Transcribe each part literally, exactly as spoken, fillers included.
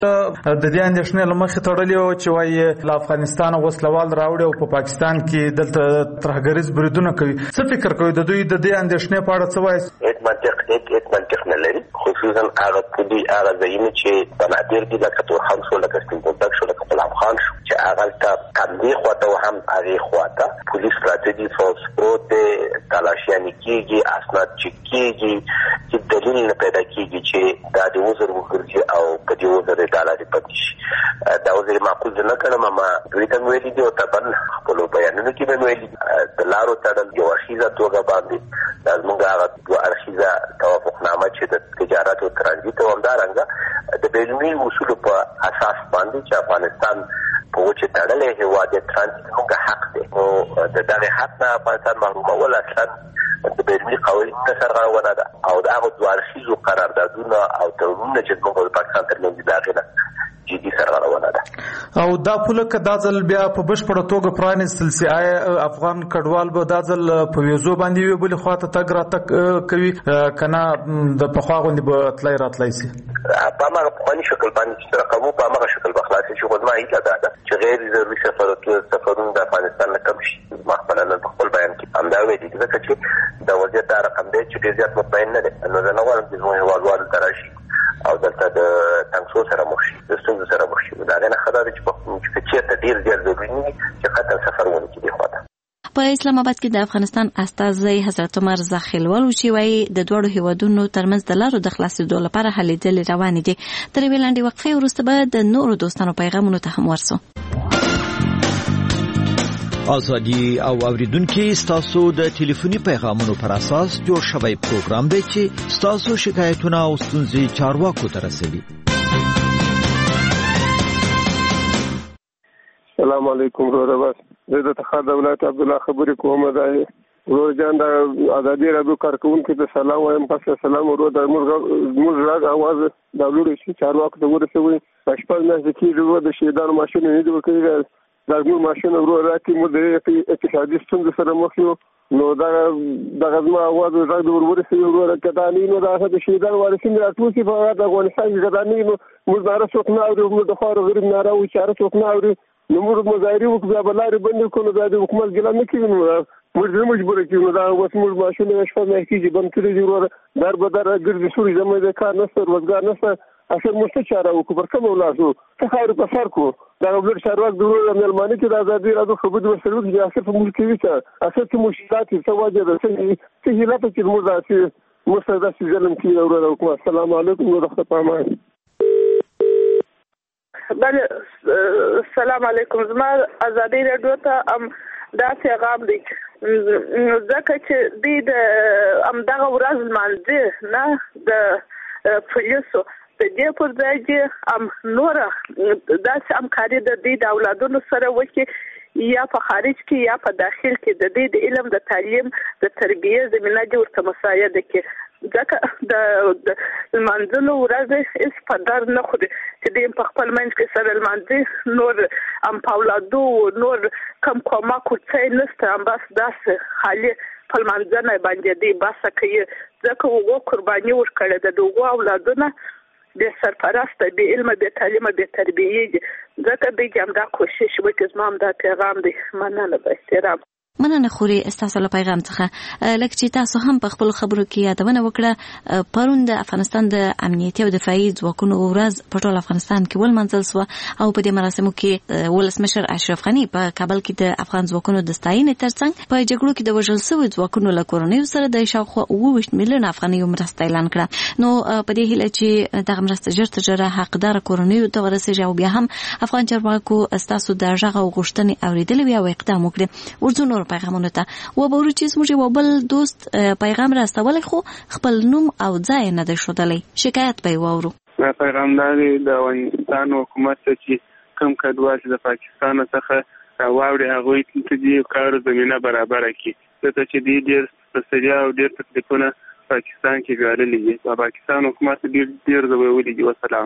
د دې اندېښنې له مخې تړلې وه چې وایي له افغانستانه وسلوال راوړي او په پاکستان کې دلته ترهګریز بریدونه کوي. څه فکر کوي د دوی د دې اندېښنې په اړه څه وایي؟ هیڅ منطق هیڅ منطق نه لري، خصوصا هغه پولي هغه ځایونه چې بنادر دي لکه تورخم شو، لکه سپین بولدک شو، لکه غلام خان شو، چې هغه ته کمدې خواته او هم هغې خواته پولیس پراته دي، فوج پروت دی، تلاشیانې کېږي، اسناد چک کېږي چې دلیل نه پیدا کېږي چې دا د وزر وګرځي او په دې وزر یې دا لارې پاتې شي. دا وزر یې معقول زه نه کړم، ما دوی ته مې ویلي دي او طبعا خپلو بیانونو کې مې ویلي دي د لارو تړل یو اړخیزه توګه باندې دا زموږ هغه دوه اړخیزه توافقنامه چې د تجارت او ترانزیت او همدارنګه د بینالمللي اصولو په اساس باندې چې افغانستان په وچه تړلی هېواد د ترانزیت زموږ حق دی، نو د دغې حق نه افغانستان محرومول اصلا د بینالمللي قوانینو ته سرغړونه ده او د هغو دوه اړخیزو قراردادونه او تړونونه چې زموږ او د پاکستان ترمنځ د هغې نه جدي سرغړونه ده. او دا پوله که دا ځل بیا په بشپړه توګه پرانیستل سي، آیا افغان کډوال به دا ځل په ویزو باندې یوې بلې خواته تګ راتګ کوي که نه د پخوا غوندې به تلی راتلی سي؟ په هماغه پخواني شکل باندې چې رقم وو په هماغه شکل به خلاص شي، خو زما هیله دا ده چې غیر ضروري سفرونه د افغانستان نه کم شي. ما خپله نن په خپل بیان کې همدا ویلي دي، ځکه چې د وضعیت دا رقم دی چې ډېر زیات مطمئن نه دی، نو زه نه غواړم چې زموږ هېوادوالو ته راشي او دلته د تنګسو سره مخ شي، د ستونزو سره مخ شي. د هغې نه ښه دا ده چې چېرته ډېر زیات ضروري نه وي چې قطعا سفر ونه کړي دې خواته. په اسلام آباد کې د افغانستان استازی حضرت عمر زاخیلوال چې وایي د دواړو هیوادونو ترمنځ د لارو د خلاصېدو لپاره هلې ځلې روانې دي. تر یوې لنډې وقفې وروسته به د نورو دوستانو پیغامونو ته هم ورسو. ازادي او اوریدونکو ستاسو د ټلیفوني پیغامونو پر اساس جوړ شوی پروګرام دی چې ستاسو شکایتونه او ستونزې چارواکو ته رسوي. السلام علیکم ورور بس زه د تخار دولت عبد الله خبرې کوم. دا ورور جان د ازادي رادیو کارکونکو ته سلام وایم. پس سلام ورور د موږ راغ اواز د لوري شي چارواکو ته ورسوي. پښپل نه ځکه ورور د شهیدانو ماشين نه دی وکړي دا موږ ماشين ورور راکې مو د اقتصادي ستونزو سره مخ یو، نو دا د غزما اواز راغ د ورور سره ورور کدانې نو دا د شهیدانو وارثین راتوسی په د افغانستان کې کدانې نو موږ دغه څوک نه اوري، موږ د خار غریب نه راو چاره څوک نه اوري، نو موږ مظاهره وکړو په لارې باندې کوو دا د حکومت ګلان نه کوي، نو موږ مجبور کیو نو دا اوس موږ ماشونه شپه نه کیږي بند کړی دی ورور در به در ګرځي سوري زموږ د کار نشته روزګار نشته اصل مست چاره وکړو پر کوم ولاسو ته خیر په سر کو دا ولر شروع د ورور ملمانه کې د ازادي راځو خبرې وسره کې اصل په ملک کې چې اصل چې مشکلات څه وجه ده چې هیله ته چې موږ داسې مستعد ظلم کې ورور وکړو. السلام علیکم ورحمت الله. بله السلام علیکم. زما ازادي راډیو ته ام دا پیغام دی ځکه چې دوی د همدغه ورځ لمانځي نه د پولیسو په دې پر ځای چې ام نوره داسې همکاري د دوی د اولادونو سره وکړي یا په خارج کې یا په داخل کې د دې د علم د تعلیم د تربیې زمینه دې ورته مساعده کړي، ځکه د لمانځلو ورځې هېڅ په در نه خوري چې دوی په خپل منځ کې سره لمانځي، نور هم په اولادو نور کم کومک ورڅی نشته، هم بس داسې خالي په لمانځنه باندې دوی بسه کوي، ځکه هغو قرباني ورکړې ده د هغو اولادونه بې سرپرسته بې علمه بې تعلیمه بې تربیې دي، ځکه دوی همدا کوشش وکړي. زما همدا پیغام دی. مننه به احترام. مننه خوري ستاسو له پیغام څخه. لکه چې تاسو هم په خپل خبرو کې یادونه وکړه پرون د افغانستان د امنیتي او دفاعي ځواکونو ورځ په ټول افغانستان کې ولمانځل شوه او په دې مراسمو کې ولسمشر اشرف غني په کابل کې د افغان ځواکونو د ستاینې ترڅنګ په جګړو کې د وژل شویو ځواکونو له کورنیو سره د شاوخوا اوه ویشت میلیونه افغانیو مرسته اعلان کړه. نو په دې هیله چې دغه مرسته ژر تر ژره حقدار کورنیو ته ورسیږي او بیا هم افغان چارواکو ستاسو د غږ او غوښتنې اورېدلې وي او اقدام وکړي. ورځو نور پیغامونه ته و به ورو چې زموږ یو بل دوست پیغام راستولی خو خپل نوم او ځای نه دی ښودلی، شکایت به یې واورو. پیغام دا دی د افغانستان حکومت ته چې کوم کډوال چې د پاکستان څخه واوړي هغوی ته دې کار زمینه برابره کړي، ځکه چې دوی ډېر ستړیا او ډېر تکلیفونه پاکستان کې ګاللي دي. پاکستان حکومت ډېر ډېر ځورولی دي. وسلام.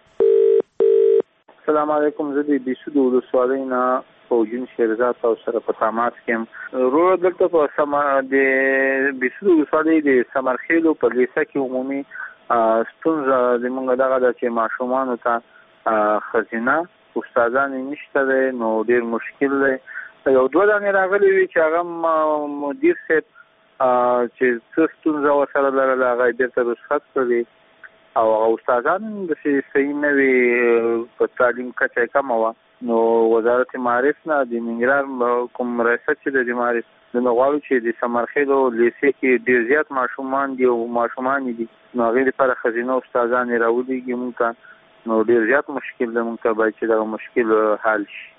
السلام علیکم. زه د بیسودو ولسوالۍ نه فوجین شیرزاد او سره په تماس کې رو دلته په سما د بیسودو ولسوالۍ د سمرخیلو په لیسه کې عمومي ستونزه زموږ دغه د چې ماشومان ته خزینه استادان نشته دی نو ډیر مشکل دی. یو دوه دانې راغلي وي چې هغه مدیر صاحب چې څه ستونزه ورسره لرله هغه یې بېرته رخصت کړي او هغه استادان داسې صحیح نه وي، په تعلیم کچه یې کمه وه. نو وزارت معارف نه د ننګرهار کوم ریاست چې د معارف د غواړو چې د سمرخیلو لیسې کې ډېر زیات ماشومان دي او ماشومان دي، نو هغې لپاره ښځینه استادان یې راولېږي موږ ته، نو ډېر زیات مشکل دی. موږ ته باید چې دغه مشکل حل شي.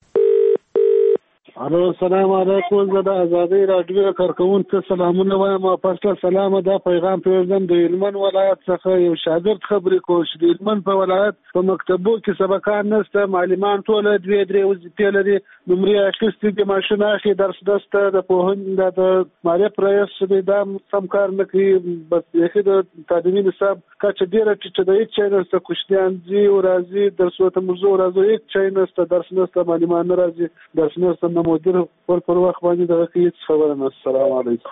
الو السلام علیکم، زه د ازادۍ راډیو کارکوونکو سلامونه وایم. پسله سلامه دا پیغام پرېږدم د هلمند ولایت څخه یو شاګرد خبرې کوم چې د هلمند په ولایت په مکتبو کې سبقان نشته، معلمان ټوله دوې درې وظیفې لري، نمرې اخیستې دي، ماشین اخلي، درس دسته د پوهنې د معارف رئیس چې دی دا سم کار نه کوي. بس بیخي د تعلیمي نصاب کچه ډېره ټیټه ده، هېڅ شی نشته، کوشنیان ځي او راځي، درسونو ته موږ ځو راځو، هېڅ شی نشته، درس نشته، معلمان نه راځي، درس نشته، نه مدیر پر پر وخت باندې دغه کې هېڅ خبره نه. السلام علیکم.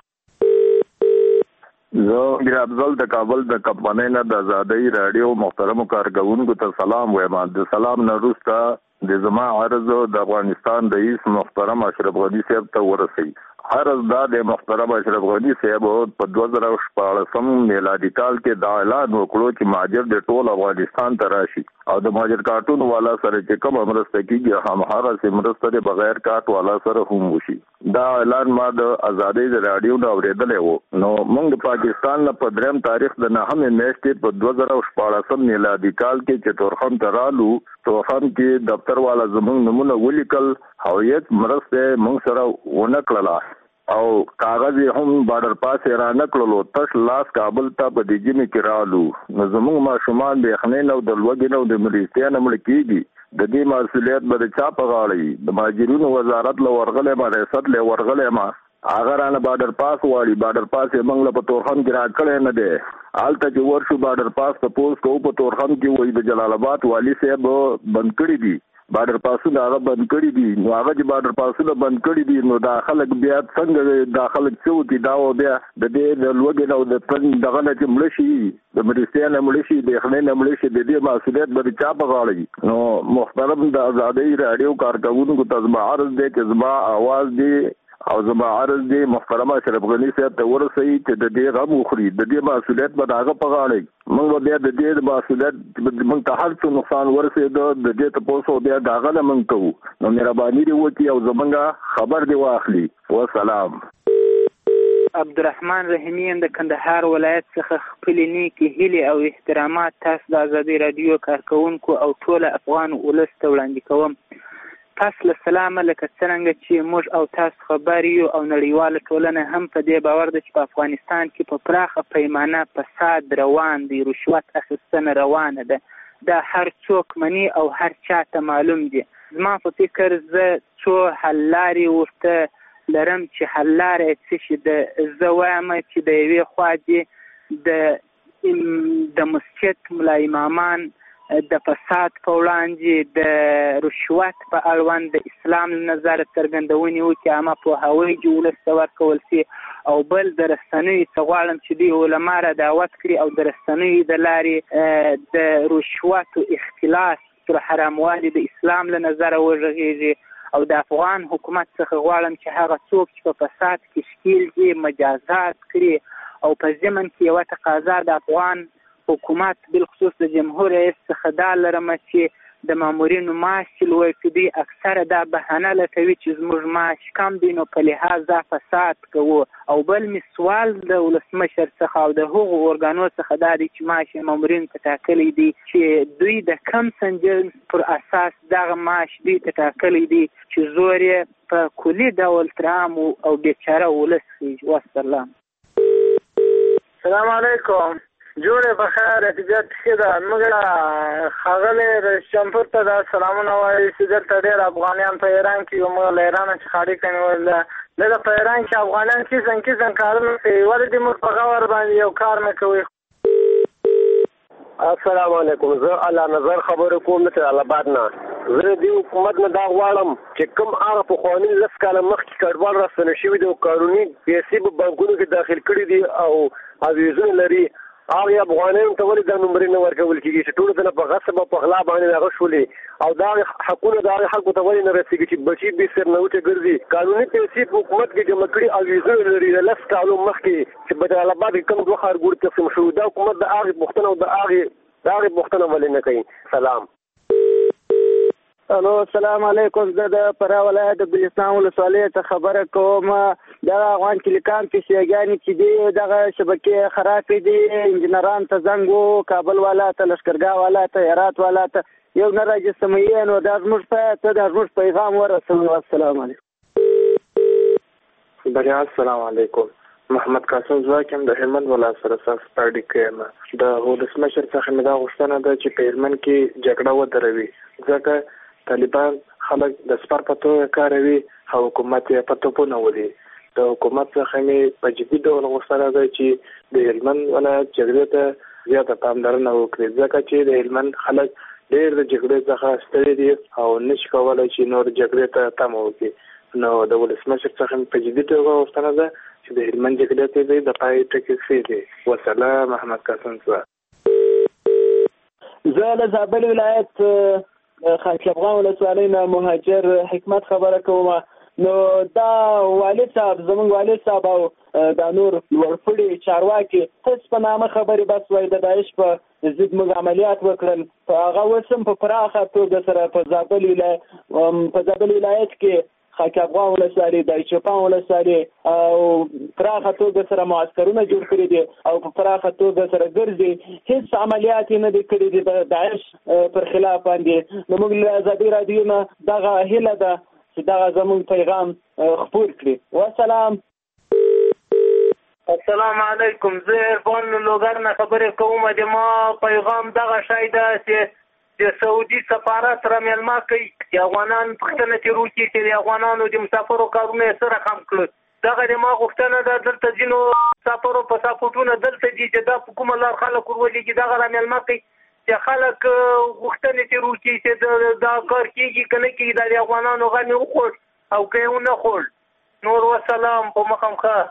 زه میر افضل د کابل د کمپنۍ نه د ازادۍ راډیو محترمو کارکوونکو ته سلام وایم. د سلام نه وروسته د زما عرض د افغانستان رئیس محترم اشرف غني صاحب ته ورسوي. عرض دا د محترم اشرف غني صاحب په دوه زره شپاړسم میلادي کال کې دا اعلان وکړو چې مهاجر د ټول افغانستان ته راشي او د مهاجر کارټون والا سره چې کوم مرسته کیږي هماغه مرسته د بغیر کارت والا سره هم وشي. دا اعلان ما د ازادۍ راډیو نه اورېدلی و. نو موږ د پاکستان نه په دریم تاریخ د نهمې میاشتې په دوه زره شپاړسم میلادي کال کې چې تورخم ته رالو، تورخم کې دفتر والا زموږ نمونه ولیکل، هویت مرسته موږ سره ونه کړله او کاغذ هم بارډر پاس را نکړلو، تش لاس کابل ته په دې جمع کې رالو. نو زموږ ماشومان د یخنۍ نه او د لوږې نه او د مریضتیا نه مړه کېږي. د دې مسؤلیت به د چا په غاړه؟ د مهاجرینو وزارت له ورغلی ما، ریاست له ورغلی ما، هغه رانه بارډر پاس غواړي. بارډر پاس یې موږ له په تورخم کې راکړی نه دی. هلته چې ورشو بارډر پاس ته پوس کوو په تورخم کې وایي د جلال آباد والي صاحب بند کړي دي، بارډر پاسونه هغه بند کړي دي. نو هغه چې بارډر پاسونه بند کړي دي نو دا خلک بیا څنګه دا خلک څه وکړي؟ دا و بیا د دې د لوږې نه او د تن دغه نه چې مړه شي، د مریضتیا نه مړه شي، د یخنۍ نه مړه شي، د دې مسؤلیت به د چا په غاړه وي؟ نو محترم د ازادۍ راډیو کارکوونکو ته زما عرض دی چې زما آواز دی او زما عرض دی محترم اشرف غني صاحب ته ورسوي چې د دې غم وخوري، د دې مسؤلیت به د هغه په غاړه وي. موږ به بیا د دې مسؤلیت موږ ته هر څه نقصان ورسېده د دې تپوس او بیا د هغه نه موږ کوو. نو مهرباني دې وکړي او زموږ خبر دې واخلي. وسلام. عبدالرحمن رحیمی د کندهار ولایت څخه خپلې نیکې هیلې او احترامات تاسو د ازادۍ راډیو کارکوونکو او ټول افغان ولس ته وړاندې کوم. تاسو له سلامه، لکه څرنګه چې موږ او تاسو خبر یو او نړیواله ټولنه هم په دې باور ده چې په افغانستان کې په پراخه پیمانه فساد روان دی، رشوت اخیستنه روانه ده. دا هر څوک مني او هر چا ته معلوم دي. زما په فکر زه څو حل لارې ورته لرم چې حل لاره څه شي ده. زه وایم چې د یوې خوا دي د د مسجد ملا امامان د فساد په وړاندې د رشوت په اړوند د اسلام له نظره څرګندونې وکړي، عامه پوهاوی چې ولس ته ورکول شي. او بل د رسنیو څه غواړم چې دوی علما را دعوت کړي او د رسنیو د لارې د رشوت او اختلاس پر حراموالي د اسلام له نظره وغږېږي. او د افغان حکومت څخه غواړم چې هغه څوک چې په فساد کې ښکیل دي مجازات کړي. او په ضمن کې یوه تقاضا د افغان حکومت بالخصوص د جمهور رئیس څخه دا لرم چې د مامورینو معاش چې لوړ کړي. دوی اکثره دا بهانه لټوي چې زموږ معاش کم دی نو په لحاظ فساد کوو. او بل مې سوال د ولسمشر څخه او د هغو ارګانو څخه دا دی چې معاش مامورینو ته ټاکلی دی چې دوی د کم سنجل پر اساس دغه معاش دوی ته ټاکلی دی چې زور یې په کلي ډول تر عام او بیچاره ولس خیږي. والسلام. السلام علیکم. جوړې بخیر، طبیعت ښه ده. موږ ښاغلی رئیس جمهور ته دا سلامونه وایي چې دلته ډېر افغانیان په ایران کې یو، موږ له ایرانه څخه اړیکه نیولې. دلته په ایران کې افغانیان کیسن کیسن کارونه کوي، ولې دې موږ په غور باندې یو کار نه کوي؟ السلام علیکم. زه الله نظر خبرې کوم ته الاباد نه. زه د حکومت نه دا غواړم چې کوم هغه پخواني لس کاله مخکې کډوال راستنه شوي دي او قانوني پیسې په بانکونو کې داخل کړي دي او اویزونه لري هغه افغانانو ته ولې دا نمبرې نه ورکول کېږي چې ټول ځله په غصب او په غلا باندې هغه شولې او دا حقونه د هغه خلکو ته ولې نه رسېږي چې بچي بې سرنوټې ګرځي قانوني پیسې په حکومت کې جمع کړي او ویزه لري د لس کالو مخکې چې بدر آباد کې کوم دوه ښارګوټي تقسیم شوي دا حکومت د هغې پوښتنه او د هغې د هغې پوښتنه ولې نه کوي. سلام. الو السلام علیکم. زه د فراه ولایت د بلوچستان ولسوالۍ څخه خبره کوم. دغه افغان ټیلیکام پیسېګانې چې دي دغه شبکې خرابې دي، انجینران ته زنګ و، کابل والا ته، لښکرګاه والا ته، هرات والا ته یو نه راجسموي، نو دا زموږ ته ته دا زموږ پیغام ورسوي. السلام علیکم. بریا السلام علیکم. محمد قاسم زواکم د هلمند ولایت سره ساس پارټي کې د ولسمشر څخه مې دا غوښتنه ده چې په هلمند کې جګړه ودروي، ځکه طالبان خلک د سپر په توګه کاروي او حکومت یې په توپونه ولي. د حکومت څخه مې په جدي ډول غوښتنه ده چې د هلمند ولایت جګړې ته زیاته پاملرنه وکړي، ځکه چې د هلمند خلک ډېر د جګړې څخه ستړي دي او نشي کولی چې نور جګړې ته تمه وکړي. نو د ولسمشر څخه مې په جدي ډول غوښتنه ده چې د هلمند جګړې ته د پای ټکی کېږدي. وسلام. محمد قاسم زوا. زه له زابل ولایت خاک افغان ولسوالۍ نه مهاجر حکمت خبره کوم. نو دا والد صاحب زمونږ والد صاحب او دا نور لوړپوړي چارواکي تاسو په نامه خبرې بس وایي د داعش په ضد موږ عملیات وکړل، په هغه اوس هم په پراخه توګه سره په زابل ولایت په زابل ولایت کې خاک افغان ولسوالۍ د چوپان ولسوالۍ او پراخه توګه سره معسکرونه جوړ کړي دي او په پراخه توګه سره ګرځي، هیڅ عملیات نه دي کړي دي د داعش پر خلاف باندې. نو موږ له ازادي راډیو نه دغه هیله ده چې دغه زموږ پیغام خپور کړي. والسلام. السلام علیکم. زه عرفان لوګر نه خبرې کوم. د ما پیغام دغه شی ده چې د سعودي سفارت را میلمه کوي چې افغانان پوښتنه ترې وکړي چې د افغانانو د مسافرو کارونه یې څه رقم کړل. دغه د ما غوښتنه ده دلته ځینو مسافرو پاسپورټونه دلته دي چې دا په کومه لار خلک ورولېږي دغه را میلمه کوي چې خلک غوښتنې ترې وکړي چې دا کار کېږي که نه کېږي، دا د افغانانو غم یې وخوړ او که یې ونه خوړ. نور وسلام. په مخم ښه.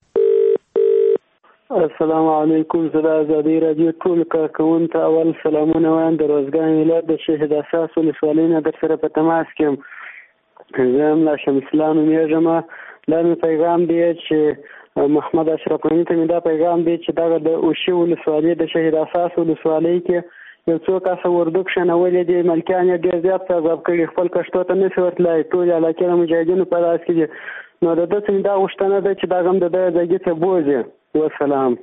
السلام علیکم. زه د ازادي راډیو ټول کارکوونکو ته اول سلامونه وایم. د روزګان ولایت د شهید اساس ولسوالۍ نه در سره په تماس کې یم. زه هم له شمس الله نومېږم. دا مې پیغام دی چې محمد اشرف غني ته مې دا پیغام دی چې دغه د اوشي ولسوالۍ د شهید اساس ولسوالۍ کې یو څو کسه اردو کښېنولي دي، ملکیان یې ډېر زیات عذاب کړي، خپل کښتو ته نشي ورتلای، ټول علاقې د مجاهدینو په لاس کې دي. نو د ده څخه دا غوښتنه ده چې دا هم د ده ځایګي ته بوځي. والسلام.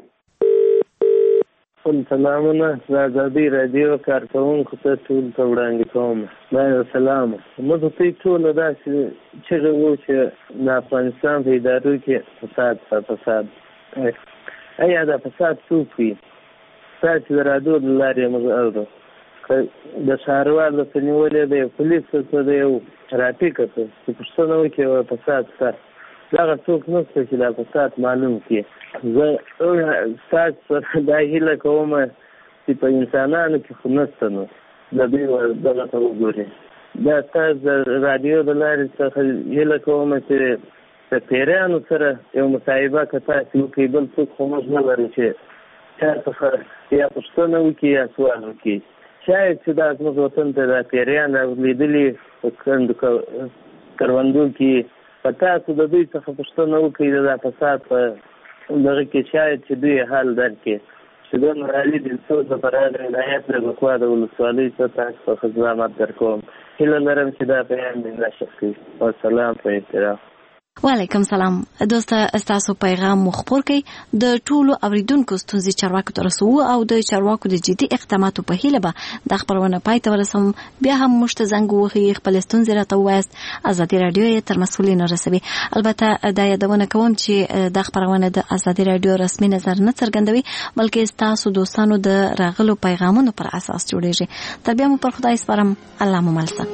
سلامونه. د ازادي راډیو کارکوونکو ته ټول ته وړاندې کوم. دا سلام. موږ ته ټول داسې چغې وو چې د افغانستان په ادارو کې فساد فساد ایا دا فساد څوک وي؟ فساد چې د راډیو له لارې موږ اورو، د ښاروال د نیولې د یو پولیس څخه د یو ټرافیک څخه چې پوښتنه وکړي فساد څه دغه څوک نشته چې دا فساد معلوم کړي. زه ستاسو سره دا هیله کوم چې په انسانانو کې خو نشته، نو د دوی دغه ته وګورئ. دا تاسو د راډیو د لارې څخه هیله کوم چې د پیریانو سره یو مصاحبه که تاسو وکړئ، بل څوک خو موږ نه لرو چې چا څخه یا پوښتنه وکړي یا سوال وکړي. شاید چې دا زموږ وطن ته دا پیریان رالیدلي په کندو کروندو کې، په تاسو د دوی څخه پوښتنه وکړئ د دا فساد په دغه کې شاید چې دوی حال درک کړي. چې دا رالي د څو د فراد ولایت له خوا د ولسوالۍ څخه تاسو ته خدمات درکوم. هیله لرم چې دا بیان مې نشر کړي. والسلام. په احترام. وعلیکم سلام. دوسته استاسو پیغام مخبر کی د ټولو اوریدونکو ستونزې چارواکو ته رسو او د چارواکو د جدي اقداماتو په هیله به د خبرونه پای ته ورسوم. بیا هم مشت زنګ وخی خپل ستونزې راته وایست. ازادي رادیو یې تر مسؤلین رسوي. البته دا یادونه کوم چې د خبرونه د ازادي رادیو رسمي نظر نه څرګندوي، بلکې استاسو دوستانو د راغلو پیغامونو پر اساس جوړیږي. تر بیا مو پر خدای سپارم. الله مو ملسه.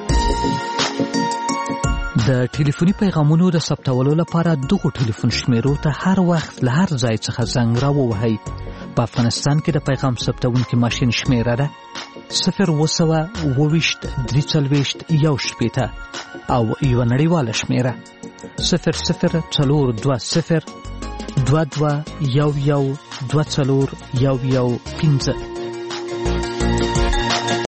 د ټلیفوني پیغامونو د ثبتولو لپاره دغه ټلیفون شمیرو ته هر وخت له هر ځای څخه زنګ راووهئ. په افغانستان کې د پیغام ثبتونکي ماشین شمیره ده صفر اووه سوه اووه ویشت درې څلوېښت یو شپېته او یوه نړیواله شمیره صفر صفر څلور دوه صفر دوه دوه یو یو دوه څلور یو یو پنځه